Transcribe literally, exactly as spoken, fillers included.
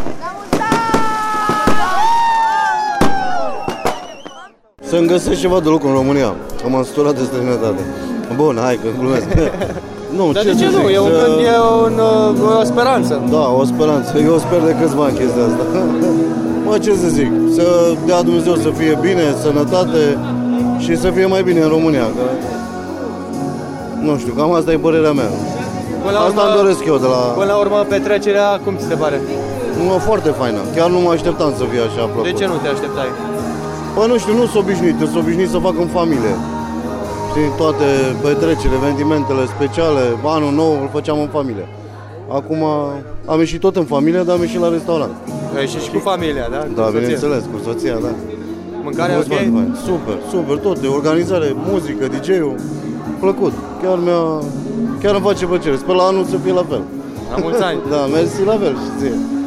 Să-mi găsesc ceva de lucru în România, că m-am săturat de străinătate. Bun, hai că glumesc. Nu, Dar ce de ce nu? E, un, e un, o speranță. Da, o speranță. Eu sper de câțiva ani chestia asta. Mă, ce să zic, să dea Dumnezeu să fie bine, sănătate și să fie mai bine în România. Că... Nu știu, cam asta e părerea mea. Până la asta urmă, îmi doresc eu de la... Până la urmă, petrecerea, cum ți se pare? Nu, foarte faină. Chiar nu mă așteptam să fie așa plăcut. De ce nu te așteptai? Păi nu știu, nu sunt obișnuit, sunt obișnuit să fac în familie. Știi, toate petrecerile, evenimentele speciale, anul nou îl făceam în familie. Acum am ieșit tot în familie, dar am ieșit la restaurant. Ai ieșit și cu familia, da? Da, bineînțeles, cu soția, da. Mâncarea ok? Super, super, toate, organizare, muzică, D J-ul, plăcut. Chiar mi-a, chiar îmi face plăcere. Sper la anul să fie la fel. La mulți ani! Da, mersi la fel și ție.